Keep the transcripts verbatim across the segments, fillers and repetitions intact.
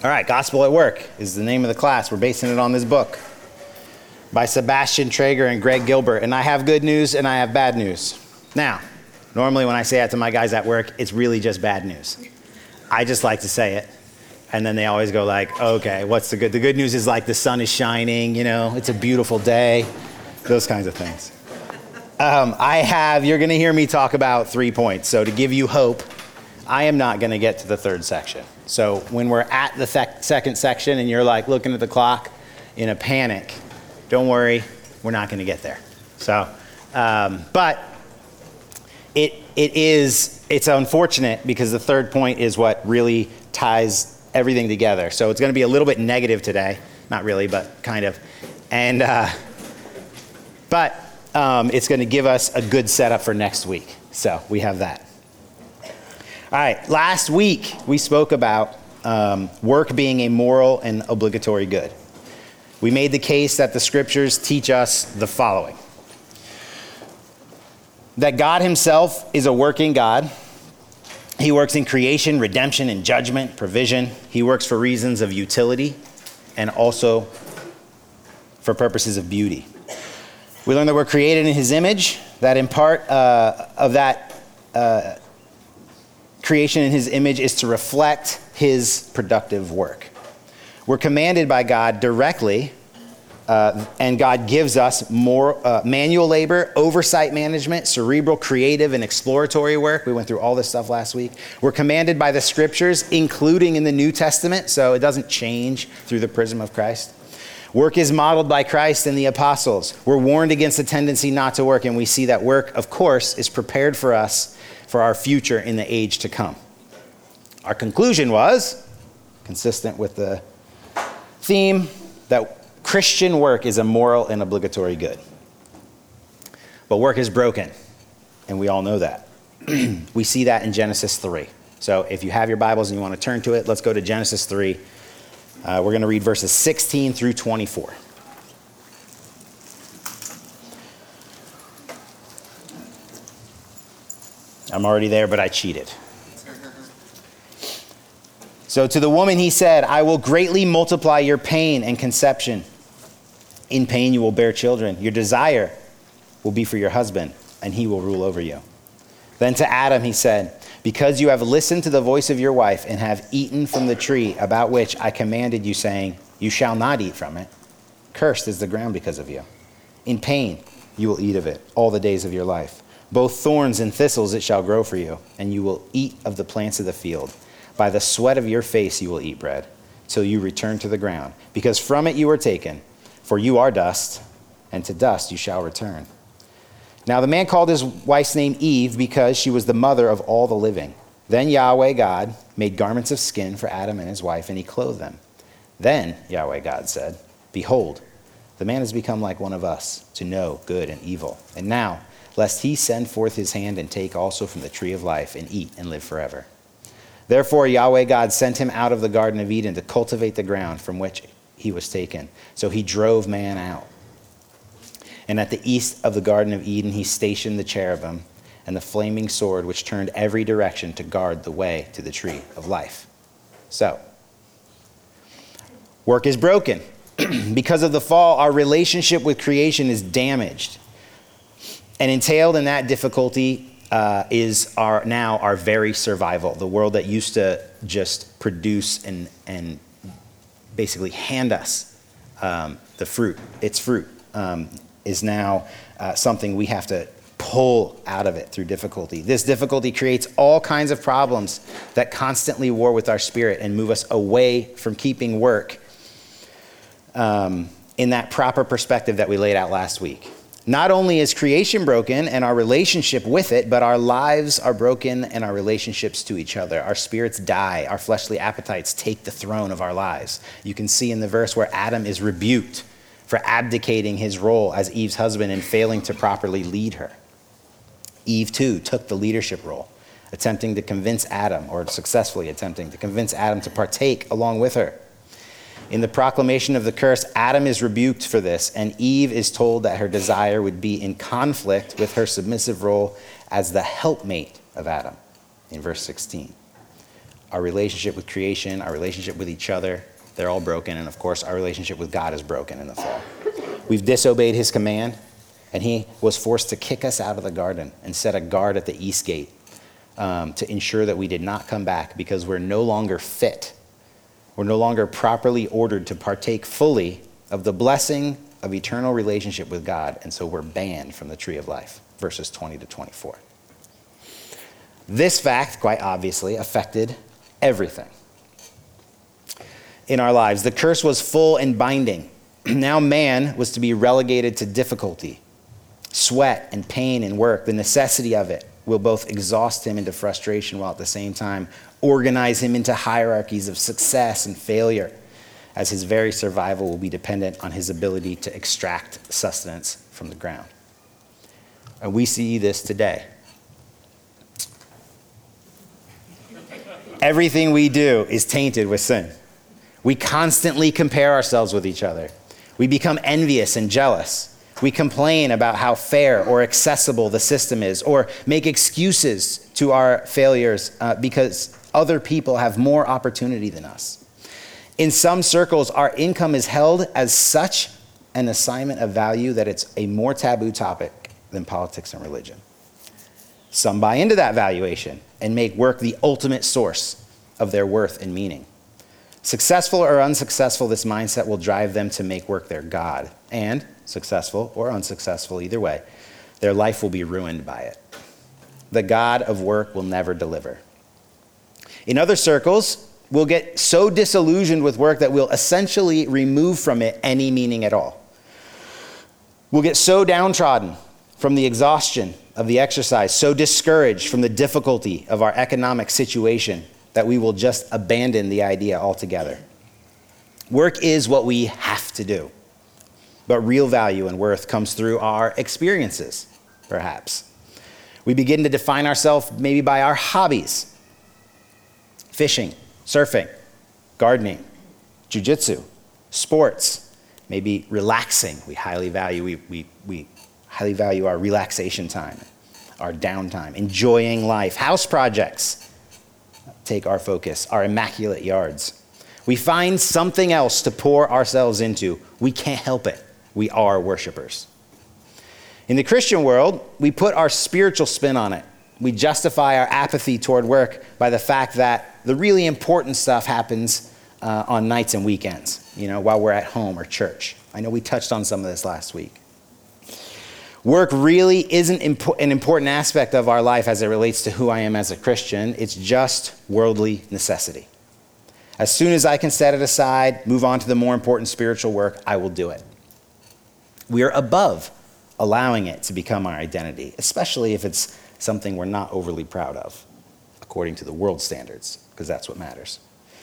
All right, Gospel at Work is the name of the class. We're basing it on this book by Sebastian Traeger and Greg Gilbert. And I have good news and I have bad news. Now, normally when I say that to my guys at work, it's really just bad news. I just like to say it. And then they always go like, okay, what's the good? The good news is like the sun is shining, you know, it's a beautiful day, those kinds of things. Um, I have, you're going to hear me talk about three points. So to give you hope, I am not going to get to the third section. So when we're at the th- second section and you're like looking at the clock in a panic, don't worry, we're not going to get there. So, um, but it it is, it's unfortunate because the third point is what really ties everything together. So it's going to be a little bit negative today. Not really, but kind of. And, uh, but um, it's going to give us a good setup for next week. So we have that. All right, last week we spoke about um, work being a moral and obligatory good. We made the case that the scriptures teach us the following: that God himself is a working God. He works in creation, redemption, and judgment, provision. He works for reasons of utility and also for purposes of beauty. We learned that we're created in his image, that in part uh, of that uh, creation in his image is to reflect his productive work. We're commanded by God directly, uh, and God gives us more uh, manual labor, oversight management, cerebral, creative, and exploratory work. We went through all this stuff last week. We're commanded by the scriptures, including in the New Testament, so it doesn't change through the prism of Christ. Work is modeled by Christ and the apostles. We're warned against the tendency not to work, and we see that work, of course, is prepared for us for our future in the age to come. Our conclusion was, consistent with the theme, that Christian work is a moral and obligatory good. But work is broken, and we all know that. We see that in Genesis three. So if you have your Bibles and you want to turn to it, let's go to Genesis three. Uh, we're going to read verses sixteen through twenty-four. I'm already there, but I cheated. So to the woman he said, I will greatly multiply your pain and conception. In pain you will bear children. Your desire will be for your husband, and he will rule over you. Then to Adam he said, because you have listened to the voice of your wife and have eaten from the tree about which I commanded you, saying, you shall not eat from it. Cursed is the ground because of you. In pain you will eat of it all the days of your life. Both thorns and thistles it shall grow for you, and you will eat of the plants of the field. By the sweat of your face you will eat bread, till you return to the ground, because from it you were taken, for you are dust, and to dust you shall return. Now the man called his wife's name Eve, because she was the mother of all the living. Then Yahweh God made garments of skin for Adam and his wife, and he clothed them. Then Yahweh God said, behold, the man has become like one of us, to know good and evil. And now, lest he send forth his hand and take also from the tree of life and eat and live forever. Therefore Yahweh God sent him out of the Garden of Eden to cultivate the ground from which he was taken. So he drove man out. And at the east of the Garden of Eden he stationed the cherubim and the flaming sword which turned every direction to guard the way to the tree of life. So, work is broken. Because of the fall, our relationship with creation is damaged. And entailed in that difficulty uh, is our now our very survival. The world that used to just produce and and basically hand us um, the fruit, its fruit, um, is now uh, something we have to pull out of it through difficulty. This difficulty creates all kinds of problems that constantly war with our spirit and move us away from keeping work um, in that proper perspective that we laid out last week. Not only is creation broken and our relationship with it, but our lives are broken and our relationships to each other. Our spirits die. Our fleshly appetites take the throne of our lives. You can see in the verse where Adam is rebuked for abdicating his role as Eve's husband and failing to properly lead her. Eve, too, took the leadership role, attempting to convince Adam, or successfully attempting to convince Adam to partake along with her. In the proclamation of the curse, Adam is rebuked for this, and Eve is told that her desire would be in conflict with her submissive role as the helpmate of Adam, in verse sixteen. Our relationship with creation, our relationship with each other, they're all broken. And of course, our relationship with God is broken in the fall. We've disobeyed his command, and he was forced to kick us out of the garden and set a guard at the east gate um, to ensure that we did not come back, because we're no longer fit. We're no longer properly ordered to partake fully of the blessing of eternal relationship with God, and so we're banned from the tree of life, verses twenty to twenty-four. This fact, quite obviously, affected everything in our lives. The curse was full and binding. Now man was to be relegated to difficulty, sweat, and pain in work. The necessity of it will both exhaust him into frustration while at the same time organize him into hierarchies of success and failure, as his very survival will be dependent on his ability to extract sustenance from the ground. And we see this today. Everything we do is tainted with sin. We constantly compare ourselves with each other. We become envious and jealous. We complain about how fair or accessible the system is, or make excuses to our failures uh, because other people have more opportunity than us. In some circles, our income is held as such an assignment of value that it's a more taboo topic than politics and religion. Some buy into that valuation and make work the ultimate source of their worth and meaning. Successful or unsuccessful, this mindset will drive them to make work their God. And successful or unsuccessful, either way, their life will be ruined by it. The God of work will never deliver. In other circles, we'll get so disillusioned with work that we'll essentially remove from it any meaning at all. We'll get so downtrodden from the exhaustion of the exercise, so discouraged from the difficulty of our economic situation, that we will just abandon the idea altogether. Work is what we have to do, but real value and worth comes through our experiences, perhaps. We begin to define ourselves maybe by our hobbies: fishing, surfing, gardening, jujitsu, sports, maybe relaxing. We highly value, we, we, we highly value our relaxation time, our downtime, enjoying life. House projects take our focus, our immaculate yards. We find something else to pour ourselves into. We can't help it. We are worshipers. In the Christian world, we put our spiritual spin on it. We justify our apathy toward work by the fact that the really important stuff happens uh, on nights and weekends, you know, while we're at home or church. I know we touched on some of this last week. Work really isn't impo- an important aspect of our life as it relates to who I am as a Christian. It's just worldly necessity. As soon as I can set it aside, move on to the more important spiritual work, I will do it. We are above allowing it to become our identity, especially if it's something we're not overly proud of, according to the world standards, because that's what matters.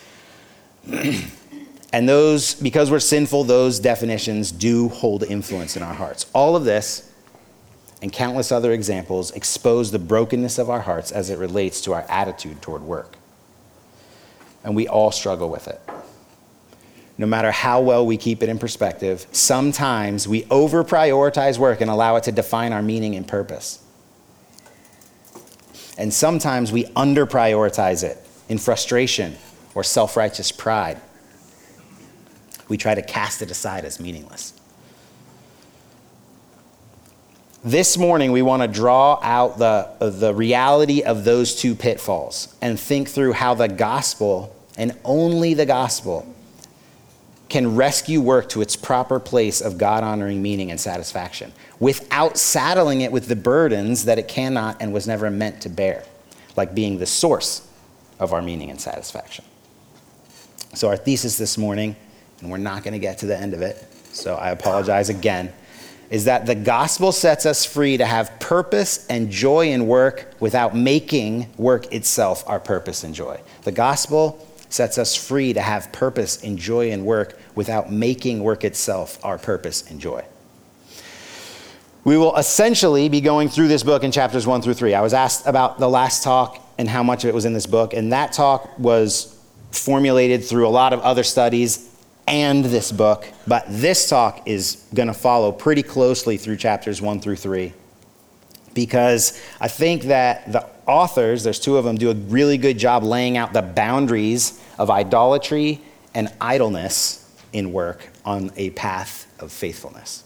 And those, because we're sinful, those definitions do hold influence in our hearts. All of this and countless other examples expose the brokenness of our hearts as it relates to our attitude toward work. And we all struggle with it. No matter how well we keep it in perspective, sometimes we over-prioritize work and allow it to define our meaning and purpose. And sometimes we under-prioritize it in frustration or self-righteous pride. We try to cast it aside as meaningless. This morning, we want to draw out the, the reality of those two pitfalls and think through how the gospel, and only the gospel, can rescue work to its proper place of God-honoring meaning and satisfaction without saddling it with the burdens that it cannot and was never meant to bear, like being the source of our meaning and satisfaction. So our thesis this morning, and we're not going to get to the end of it, so I apologize again, is that the gospel sets us free to have purpose and joy in work without making work itself our purpose and joy. The gospel sets us free to have purpose and joy in work without making work itself our purpose and joy. We will essentially be going through this book in chapters one through three. I was asked about the last talk and how much of it was in this book, and that talk was formulated through a lot of other studies and this book, but this talk is going to follow pretty closely through chapters one through three. because I think that the authors, there's two of them, do a really good job laying out the boundaries of idolatry and idleness in work on a path of faithfulness.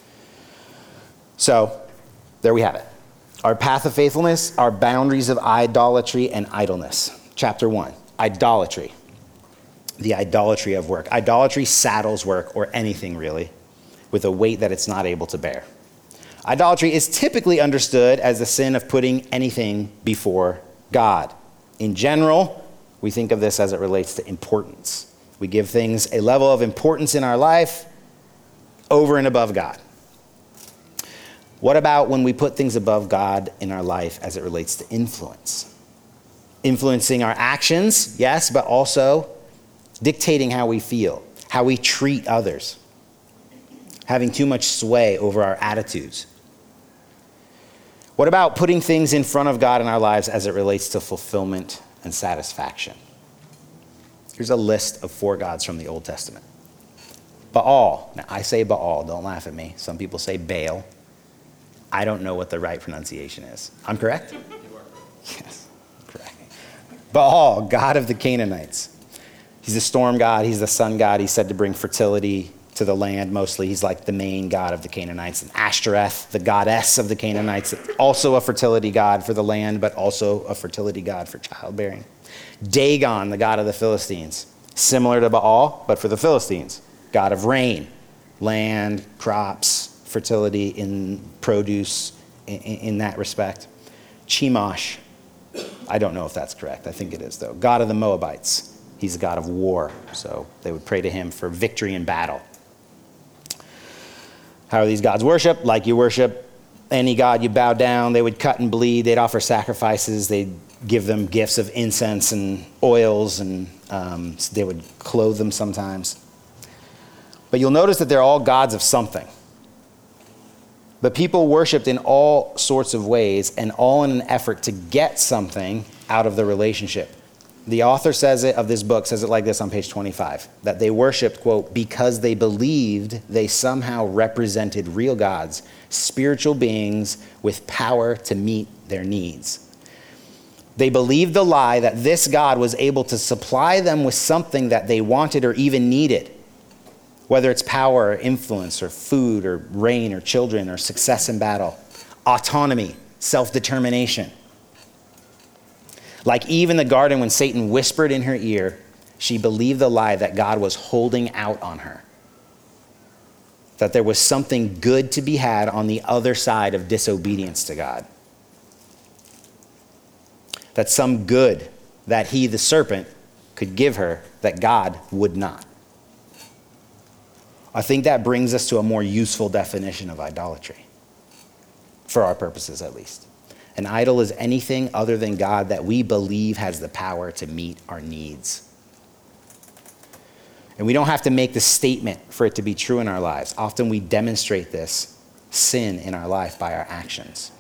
So there we have it. Our path of faithfulness, our boundaries of idolatry and idleness. Chapter one, idolatry. The idolatry of work. Idolatry saddles work, or anything really, with a weight that it's not able to bear. Idolatry is typically understood as the sin of putting anything before God. In general, we think of this as it relates to importance. We give things a level of importance in our life over and above God. What about when we put things above God in our life as it relates to influence? Influencing our actions, yes, but also dictating how we feel, how we treat others, having too much sway over our attitudes. What about putting things in front of God in our lives as it relates to fulfillment and satisfaction? Here's a list of four gods from the Old Testament. Baal. Now, I say Baal, don't laugh at me. Some people say Baal. I don't know what the right pronunciation is. I'm correct? You are correct. Yes, correct. Baal, god of the Canaanites. He's the storm god. He's the sun god. He's said to bring fertility to the land mostly. He's like the main god of the Canaanites. And Ashtoreth, the goddess of the Canaanites, also a fertility god for the land, but also a fertility god for childbearing. Dagon, the god of the Philistines. Similar to Baal, but for the Philistines. God of rain, land, crops, fertility in produce in, in that respect. Chemosh. I don't know if that's correct. I think it is, though. God of the Moabites. He's a god of war, so they would pray to him for victory in battle. How are these gods worshipped? Like you worship any god, you bow down. They would cut and bleed. They'd offer sacrifices. They'd give them gifts of incense and oils, and um, they would clothe them sometimes. But you'll notice that they're all gods of something. But people worshipped in all sorts of ways, and all in an effort to get something out of the relationship. The author says it of this book, says it like this on page twenty-five, that they worshipped, quote, because they believed they somehow represented real gods, spiritual beings with power to meet their needs. They believed the lie that this God was able to supply them with something that they wanted or even needed, whether it's power or influence or food or rain or children or success in battle, autonomy, self-determination. Like Eve in the garden when Satan whispered in her ear, she believed the lie that God was holding out on her. That there was something good to be had on the other side of disobedience to God. That some good that he, the serpent, could give her that God would not. I think that brings us to a more useful definition of idolatry, for our purposes at least. An idol is anything other than God that we believe has the power to meet our needs. And we don't have to make the statement for it to be true in our lives. Often we demonstrate this sin in our life by our actions.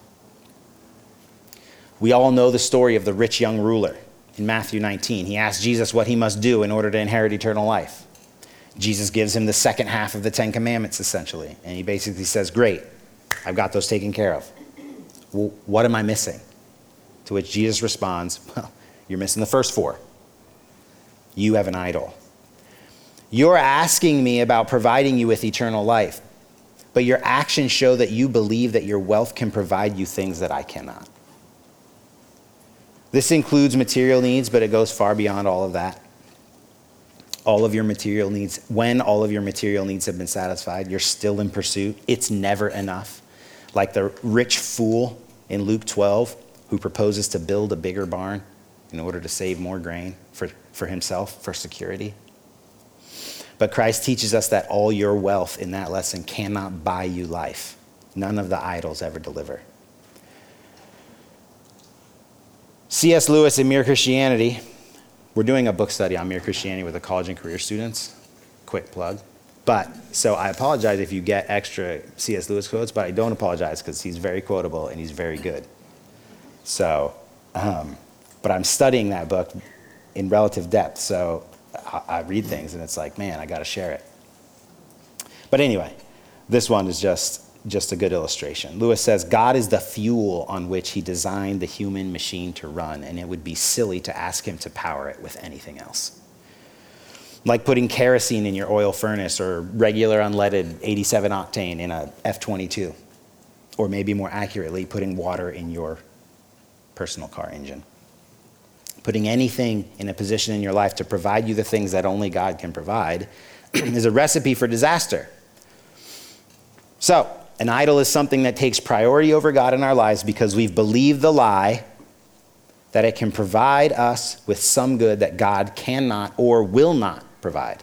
We all know the story of the rich young ruler in Matthew nineteen. He asked Jesus what he must do in order to inherit eternal life. Jesus gives him the second half of the Ten Commandments, essentially. And he basically says, great, I've got those taken care of. Well, what am I missing? To which Jesus responds, well, you're missing the first four. You have an idol. You're asking me about providing you with eternal life, but your actions show that you believe that your wealth can provide you things that I cannot. This includes material needs, but it goes far beyond all of that. All of your material needs, when all of your material needs have been satisfied, you're still in pursuit. It's never enough. Like the rich fool in Luke twelve who proposes to build a bigger barn in order to save more grain for, for himself, for security. But Christ teaches us that all your wealth in that lesson cannot buy you life. None of the idols ever deliver. C S Lewis in Mere Christianity. We're doing a book study on Mere Christianity with the college and career students. Quick plug. But, so I apologize if you get extra C S Lewis quotes, but I don't apologize because he's very quotable and he's very good. So, um, but I'm studying that book in relative depth, so I, I read things and it's like, man, I got to share it. But anyway, this one is just just a good illustration. Lewis says, God is the fuel on which he designed the human machine to run, and it would be silly to ask him to power it with anything else. Like putting kerosene in your oil furnace or regular unleaded eighty-seven octane in a F twenty-two. Or maybe more accurately, putting water in your personal car engine. Putting anything in a position in your life to provide you the things that only God can provide is a recipe for disaster. So, an idol is something that takes priority over God in our lives because we've believed the lie that it can provide us with some good that God cannot or will not provide.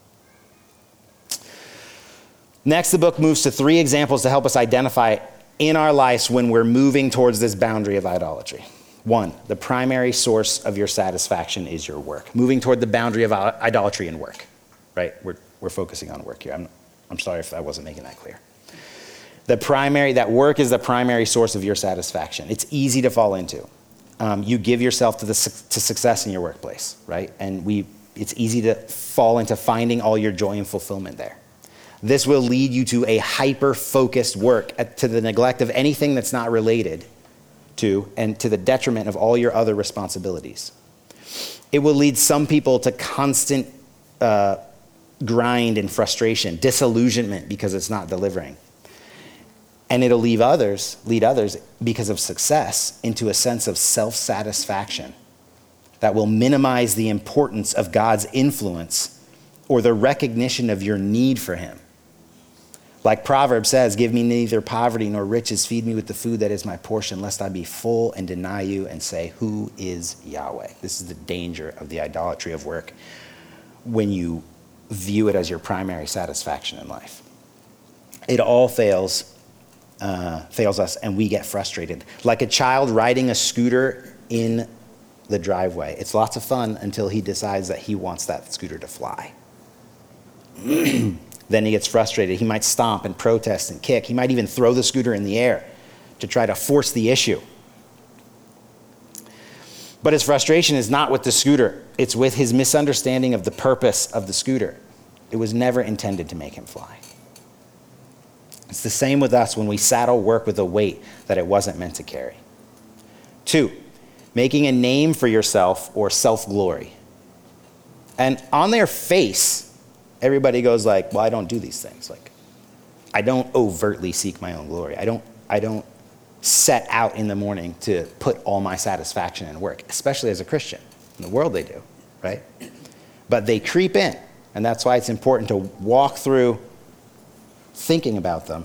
Next, the book moves to three examples to help us identify in our lives when we're moving towards this boundary of idolatry. One, the primary source of your satisfaction is your work. Moving toward the boundary of idolatry and work, right? We're, we're focusing on work here. I'm, I'm sorry if I wasn't making that clear. The primary, that work is the primary source of your satisfaction. It's easy to fall into. Um, you give yourself to the to success in your workplace, right? And we, it's easy to fall into finding all your joy and fulfillment there. This will lead you to a hyper-focused work at, to the neglect of anything that's not related to and to the detriment of all your other responsibilities. It will lead some people to constant uh, grind and frustration, disillusionment because it's not delivering. And it'll leave others, lead others, because of success, into a sense of self-satisfaction that will minimize the importance of God's influence or the recognition of your need for him. Like Proverbs says, give me neither poverty nor riches, feed me with the food that is my portion, lest I be full and deny you and say, who is Yahweh? This is the danger of the idolatry of work when you view it as your primary satisfaction in life. It all fails Uh, fails us and we get frustrated. Like a child riding a scooter in the driveway. It's lots of fun until he decides that he wants that scooter to fly. Then he gets frustrated. He might stomp and protest and kick. He might even throw the scooter in the air to try to force the issue. But his frustration is not with the scooter. It's with his misunderstanding of the purpose of the scooter. It was never intended to make him fly. It's the same with us when we saddle work with a weight that it wasn't meant to carry. Two, making a name for yourself or self-glory. And on their face, everybody goes like, well, I don't do these things. Like, I don't overtly seek my own glory. I don't, I don't set out in the morning to put all my satisfaction in work, especially as a Christian. In the world they do, right? But they creep in, and that's why it's important to walk through thinking about them.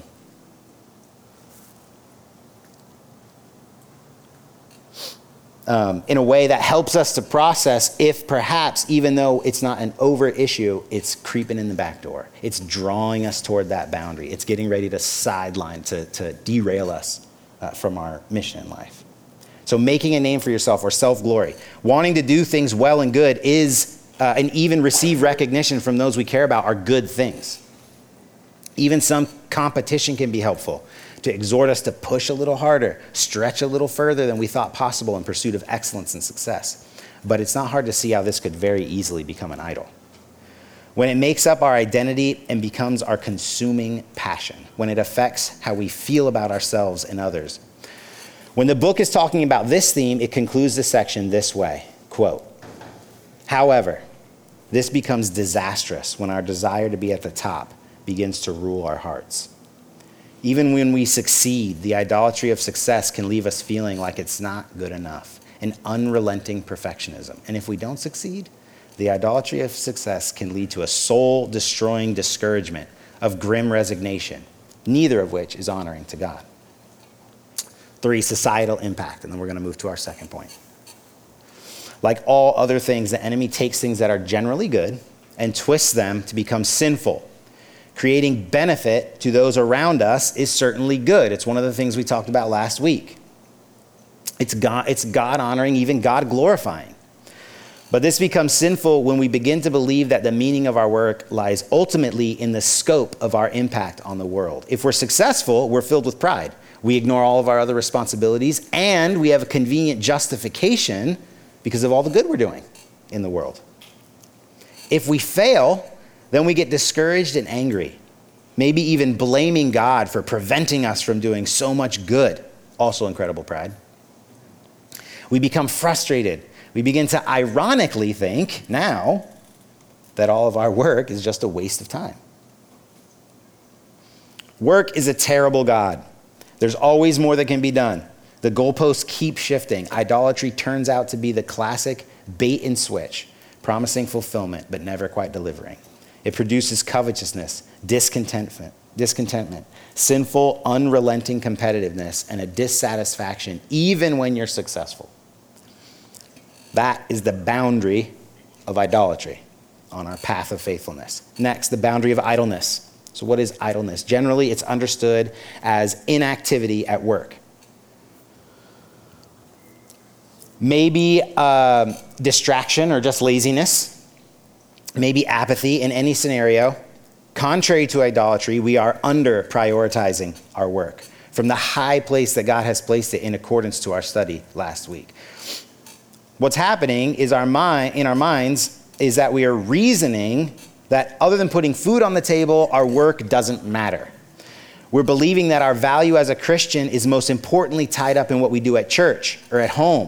Um, in a way that helps us to process if perhaps, even though it's not an overt issue, it's creeping in the back door. It's drawing us toward that boundary. It's getting ready to sideline, to, to derail us uh, from our mission in life. So making a name for yourself or self-glory. Wanting to do things well and good is, uh, and even receive recognition from those we care about are good things. Even some competition can be helpful to exhort us to push a little harder, stretch a little further than we thought possible in pursuit of excellence and success. But it's not hard to see how this could very easily become an idol. When it makes up our identity and becomes our consuming passion, when it affects how we feel about ourselves and others. When the book is talking about this theme, it concludes the section this way, quote, however, this becomes disastrous when our desire to be at the top begins to rule our hearts. Even when we succeed, the idolatry of success can leave us feeling like it's not good enough, an unrelenting perfectionism. And if we don't succeed, the idolatry of success can lead to a soul-destroying discouragement of grim resignation, neither of which is honoring to God. Three, societal impact, and then we're going to move to our second point. Like all other things, the enemy takes things that are generally good and twists them to become sinful. Creating benefit to those around us is certainly good. It's one of the things we talked about last week. It's God, it's God honoring, even God glorifying. But this becomes sinful when we begin to believe that the meaning of our work lies ultimately in the scope of our impact on the world. If we're successful, we're filled with pride. We ignore all of our other responsibilities, and we have a convenient justification because of all the good we're doing in the world. If we fail, then we get discouraged and angry. maybe even blaming God for preventing us from doing so much good. Also incredible pride. We become frustrated. We begin to ironically think now that all of our work is just a waste of time. Work is a terrible God. There's always more that can be done. The goalposts keep shifting. Idolatry turns out to be the classic bait and switch, promising fulfillment, but never quite delivering. It produces covetousness, discontentment, discontentment, sinful, unrelenting competitiveness, and a dissatisfaction, even when you're successful. That is the boundary of idolatry on our path of faithfulness. Next, the boundary of idleness. So what is idleness? Generally, it's understood as inactivity at work. Maybe uh, distraction or just laziness. Maybe apathy. In any scenario, contrary to idolatry, we are under prioritizing our work from the high place that God has placed it in accordance to our study last week. What's happening is our mind, in our minds is that we are reasoning that other than putting food on the table, our work doesn't matter. We're believing that our value as a Christian is most importantly tied up in what we do at church or at home.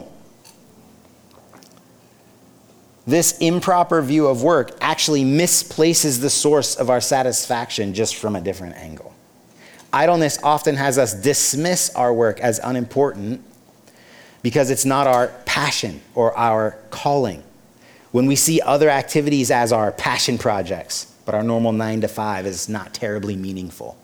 This improper view of work actually misplaces the source of our satisfaction just from a different angle. Idleness often has us dismiss our work as unimportant because it's not our passion or our calling. When we see other activities as our passion projects, but our normal nine to five is not terribly meaningful.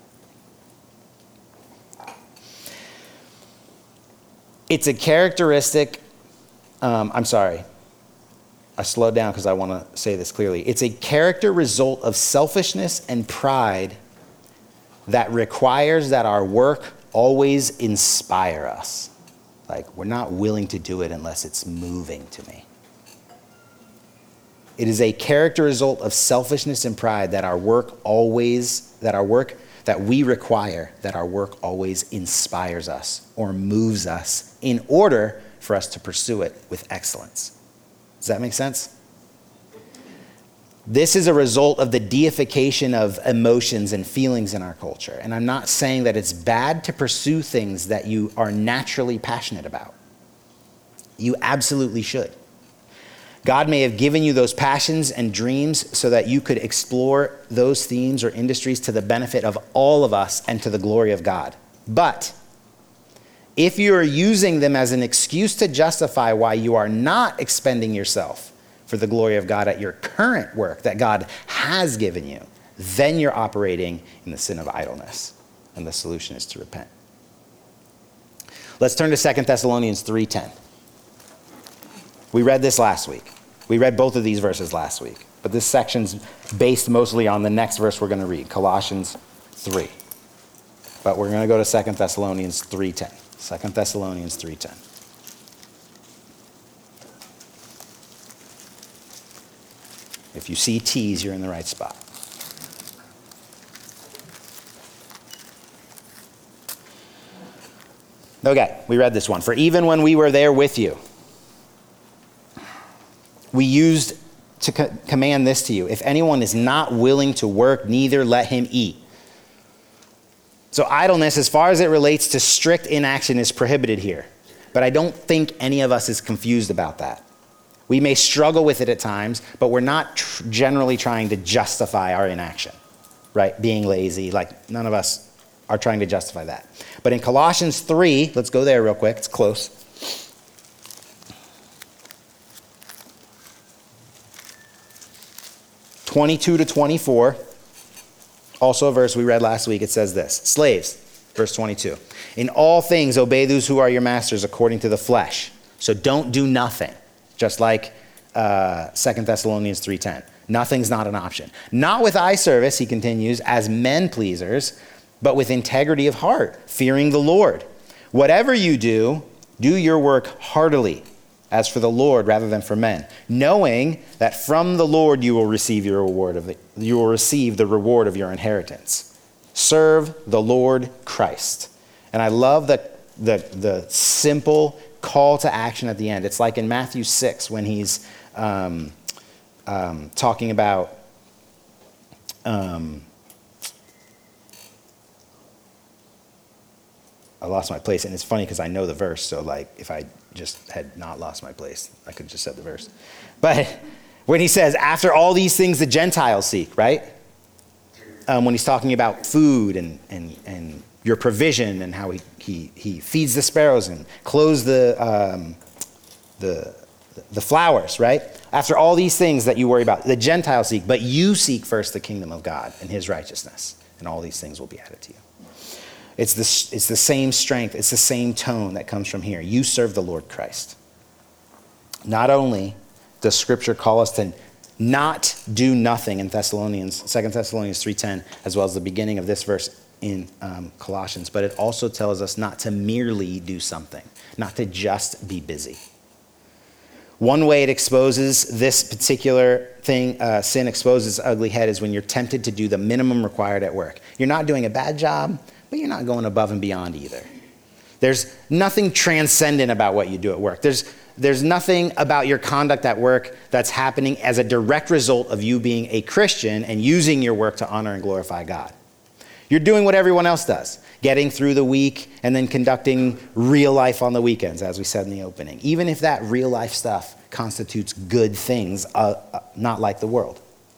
It's a characteristic, um, I'm sorry, I slowed down because I want to say this clearly. It's a character result of selfishness and pride that requires that our work always inspire us. Like, we're not willing to do it unless it's moving to me. It is a character result of selfishness and pride that our work always, that our work, that we require, that our work always inspires us or moves us in order for us to pursue it with excellence. Does that make sense? This is a result of the deification of emotions and feelings in our culture. And I'm not saying that it's bad to pursue things that you are naturally passionate about. You absolutely should. God may have given you those passions and dreams so that you could explore those themes or industries to the benefit of all of us and to the glory of God. But if you are using them as an excuse to justify why you are not expending yourself for the glory of God at your current work that God has given you, then you're operating in the sin of idleness. And the solution is to repent. Let's turn to Second Thessalonians three ten. We read this last week. We read both of these verses last week. But this section's based mostly on the next verse we're going to read, Colossians three. But we're going to go to Second Thessalonians three ten. Second Thessalonians three ten. If you see T's, you're in the right spot. Okay, we read this one. For even when we were there with you, we used to co- command this to you. If anyone is not willing to work, neither let him eat. So idleness, as far as it relates to strict inaction, is prohibited here. But I don't think any of us is confused about that. We may struggle with it at times, but we're not tr- generally trying to justify our inaction, right? Being lazy, like none of us are trying to justify that. But in Colossians three, let's go there real quick, it's close. twenty-two to twenty-four, also a verse we read last week, it says this, slaves, verse twenty-two, in all things obey those who are your masters according to the flesh. So don't do nothing. Just like uh, Second Thessalonians three ten. Nothing's not an option. Not with eye service, he continues, as men pleasers, but with integrity of heart, fearing the Lord. Whatever you do, do your work heartily, as for the Lord rather than for men, knowing that from the Lord you will receive your reward of the, you will receive the reward of your inheritance. Serve the Lord Christ. And I love the the, the simple call to action at the end. It's like in Matthew six when he's um, um, talking about, um, I lost my place. And it's funny because I know the verse. So like if I just had not lost my place, I could have just said the verse. But when he says, after all these things the Gentiles seek, right? Um, when he's talking about food and, and, and your provision and how he, he, he feeds the sparrows and clothes the, um, the, the flowers, right? After all these things that you worry about, the Gentiles seek, but you seek first the kingdom of God and his righteousness, and all these things will be added to you. It's the, it's the same strength, it's the same tone that comes from here. You serve the Lord Christ. Not only does Scripture call us to not do nothing in Thessalonians, Second Thessalonians three ten, as well as the beginning of this verse in um, Colossians, but it also tells us not to merely do something, not to just be busy. One way it exposes this particular thing, uh, sin exposes its ugly head, is when you're tempted to do the minimum required at work. You're not doing a bad job, but you're not going above and beyond either. There's nothing transcendent about what you do at work. There's There's nothing about your conduct at work that's happening as a direct result of you being a Christian and using your work to honor and glorify God. You're doing what everyone else does, getting through the week and then conducting real life on the weekends, as we said in the opening, even if that real life stuff constitutes good things, uh, uh, not like the world.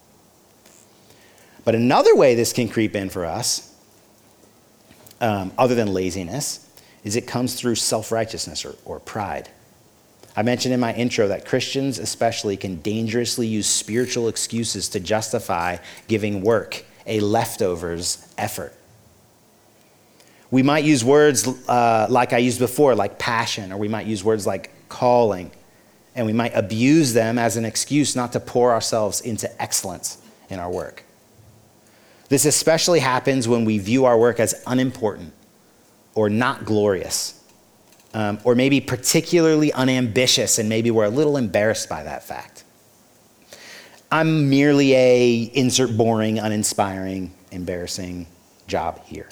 But another way this can creep in for us, um, other than laziness, is it comes through self-righteousness or, or pride. I mentioned in my intro that Christians especially can dangerously use spiritual excuses to justify giving work a leftovers effort. We might use words uh, like I used before, like passion, or we might use words like calling, and we might abuse them as an excuse not to pour ourselves into excellence in our work. This especially happens when we view our work as unimportant or not glorious. Um, or maybe particularly unambitious, and maybe we're a little embarrassed by that fact. I'm merely a insert boring, uninspiring, embarrassing job here.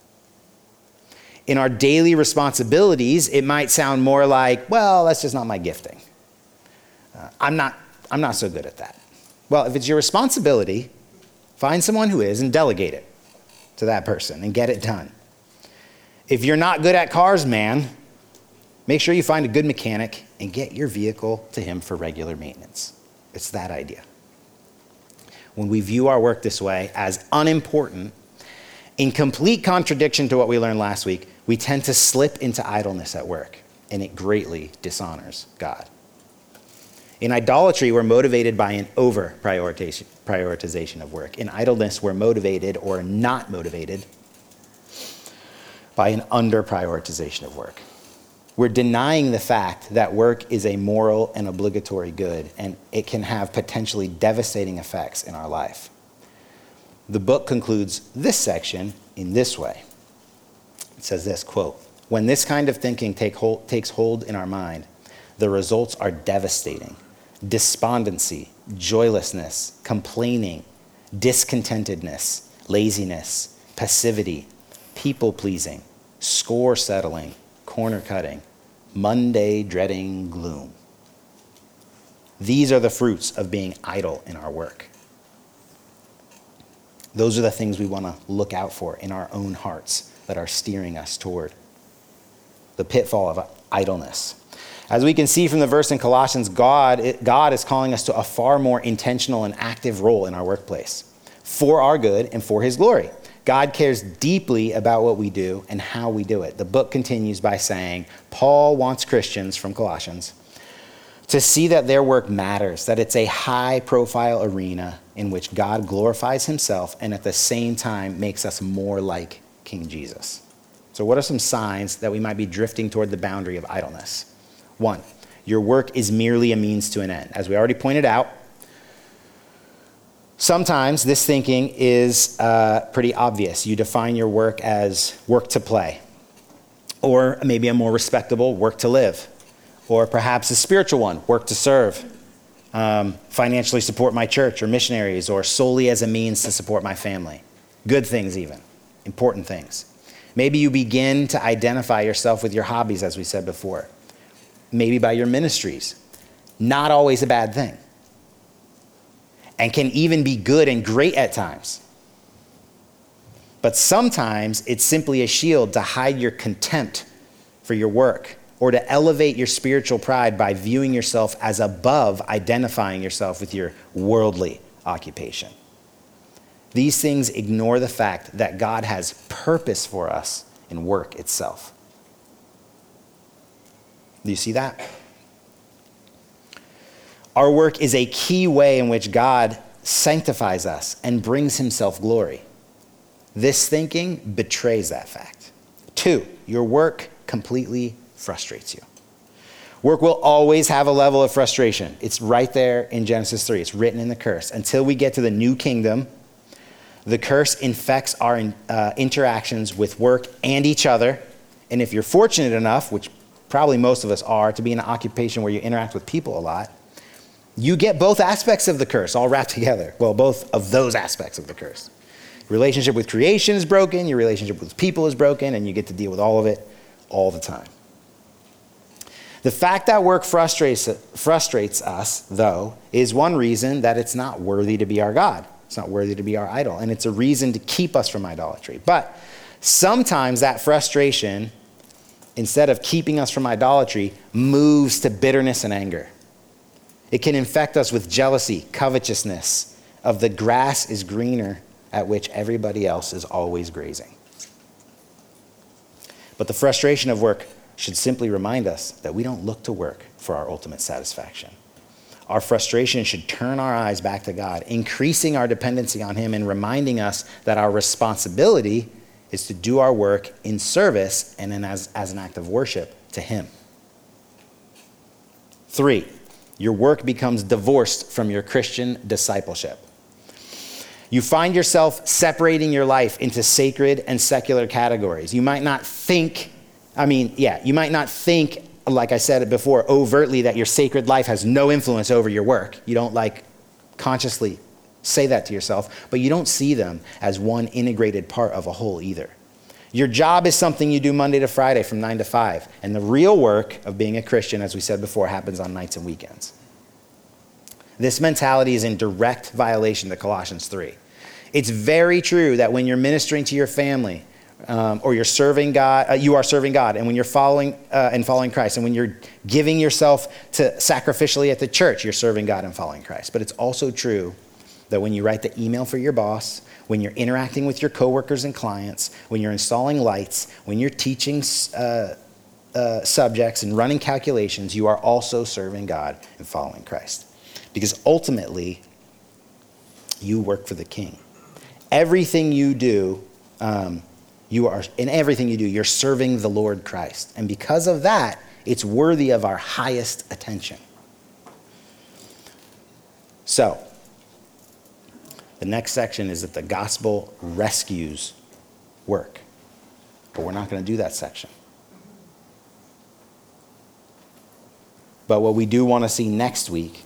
In our daily responsibilities, it might sound more like, well, that's just not my gifting. Uh, I'm not, I'm not so good at that. Well, if it's your responsibility, find someone who is and delegate it to that person and get it done. If you're not good at cars, man, make sure you find a good mechanic and get your vehicle to him for regular maintenance. It's that idea. When we view our work this way as unimportant, in complete contradiction to what we learned last week, we tend to slip into idleness at work, and it greatly dishonors God. In idolatry, we're motivated by an over-prioritization prioritization of work. In idleness, we're motivated or not motivated by an under-prioritization of work. We're denying the fact that work is a moral and obligatory good, and it can have potentially devastating effects in our life. The book concludes this section in this way. It says this, quote, "When this kind of thinking take hold, takes hold in our mind, the results are devastating. Despondency, joylessness, complaining, discontentedness, laziness, passivity, people-pleasing, score settling, corner cutting, Monday dreading gloom. These are the fruits of being idle in our work." Those are the things we want to look out for in our own hearts that are steering us toward the pitfall of idleness. As we can see from the verse in Colossians, God, it, God is calling us to a far more intentional and active role in our workplace for our good and for his glory. God cares deeply about what we do and how we do it. The book continues by saying, Paul wants Christians from Colossians to see that their work matters, that it's a high-profile arena in which God glorifies himself and at the same time makes us more like King Jesus. So what are some signs that we might be drifting toward the boundary of idleness? One, your work is merely a means to an end. As we already pointed out, sometimes this thinking is uh, pretty obvious. You define your work as work to play, or maybe a more respectable work to live, or perhaps a spiritual one, work to serve, um, financially support my church or missionaries, or solely as a means to support my family. Good things even, important things. Maybe you begin to identify yourself with your hobbies, as we said before. Maybe by your ministries. Not always a bad thing. And can even be good and great at times. But sometimes it's simply a shield to hide your contempt for your work, or to elevate your spiritual pride by viewing yourself as above identifying yourself with your worldly occupation. These things ignore the fact that God has purpose for us in work itself. Do you see that? Our work is a key way in which God sanctifies us and brings himself glory. This thinking betrays that fact. Two, your work completely frustrates you. Work will always have a level of frustration. It's right there in Genesis three. It's written in the curse. Until we get to the new kingdom, the curse infects our uh, interactions with work and each other. And if you're fortunate enough, which probably most of us are, to be in an occupation where you interact with people a lot, you get both aspects of the curse all wrapped together. Well, both of those aspects of the curse. Your relationship with creation is broken, your relationship with people is broken, and you get to deal with all of it all the time. The fact that work frustrates, frustrates us, though, is one reason that it's not worthy to be our God. It's not worthy to be our idol, and it's a reason to keep us from idolatry. But sometimes that frustration, instead of keeping us from idolatry, moves to bitterness and anger. It can infect us with jealousy, covetousness of the grass is greener at which everybody else is always grazing. But the frustration of work should simply remind us that we don't look to work for our ultimate satisfaction. Our frustration should turn our eyes back to God, increasing our dependency on him and reminding us that our responsibility is to do our work in service and in as, as an act of worship to him. Three, your work becomes divorced from your Christian discipleship. You find yourself separating your life into sacred and secular categories. You might not think, I mean, yeah, you might not think, like I said it before, overtly that your sacred life has no influence over your work. You don't like consciously say that to yourself, but you don't see them as one integrated part of a whole either. Your job is something you do Monday to Friday from nine to five, and the real work of being a Christian, as we said before, happens on nights and weekends. This mentality is in direct violation to Colossians three. It's very true that when you're ministering to your family, um, or you're serving God, uh, you are serving God, and when you're following uh, and following Christ, and when you're giving yourself to sacrificially at the church, you're serving God and following Christ. But it's also true that when you write the email for your boss, when you're interacting with your coworkers and clients, when you're installing lights, when you're teaching uh, uh, subjects and running calculations, you are also serving God and following Christ. Because ultimately, you work for the King. Everything you do, um, you are in everything you do, you're serving the Lord Christ. And because of that, it's worthy of our highest attention. So, the next section is that the gospel rescues work. But we're not going to do that section. But what we do want to see next week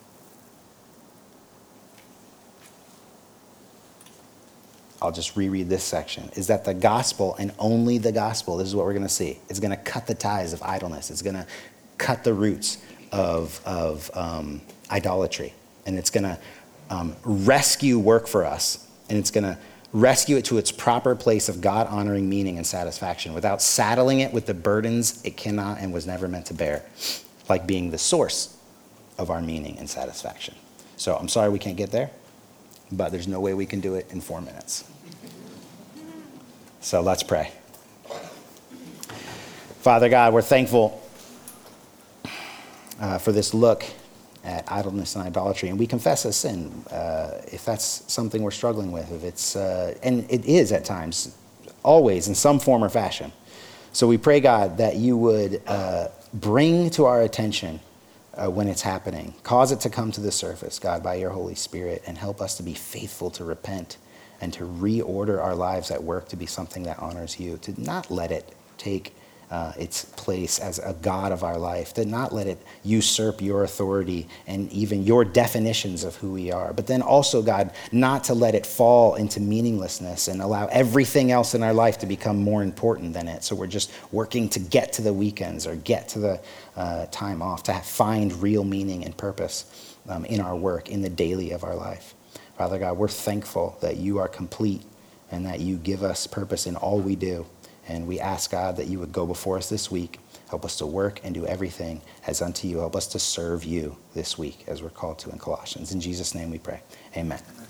I'll just reread this section, is that the gospel and only the gospel, this is what we're going to see, is going to cut the ties of idleness. It's going to cut the roots of, of um, idolatry. And it's going to um, rescue work for us. And it's going to rescue it to its proper place of God-honoring meaning and satisfaction without saddling it with the burdens it cannot and was never meant to bear, like being the source of our meaning and satisfaction. So I'm sorry we can't get there, but there's no way we can do it in four minutes. So let's pray. Father God, we're thankful uh, for this look at idleness and idolatry, and we confess a sin uh, if that's something we're struggling with. If it's uh, and it is at times, always in some form or fashion. So we pray, God, that you would uh, bring to our attention uh, when it's happening, cause it to come to the surface, God, by your Holy Spirit, and help us to be faithful to repent and to reorder our lives at work to be something that honors you, to not let it take uh, its place as a God of our life, to not let it usurp your authority and even your definitions of who we are. But then also, God, not to let it fall into meaninglessness and allow everything else in our life to become more important than it. So we're just working to get to the weekends or get to the uh, time off, to find real meaning and purpose um, in our work, in the daily of our life. Father God, we're thankful that you are complete and that you give us purpose in all we do. And we ask, God, that you would go before us this week. Help us to work and do everything as unto you. Help us to serve you this week as we're called to in Colossians. In Jesus' name we pray. Amen.